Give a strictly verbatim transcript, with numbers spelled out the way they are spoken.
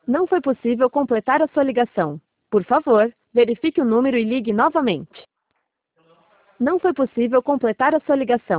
Não foi possível completar a sua ligação. Por favor, verifique o número e ligue novamente. Não foi possível completar a sua ligação.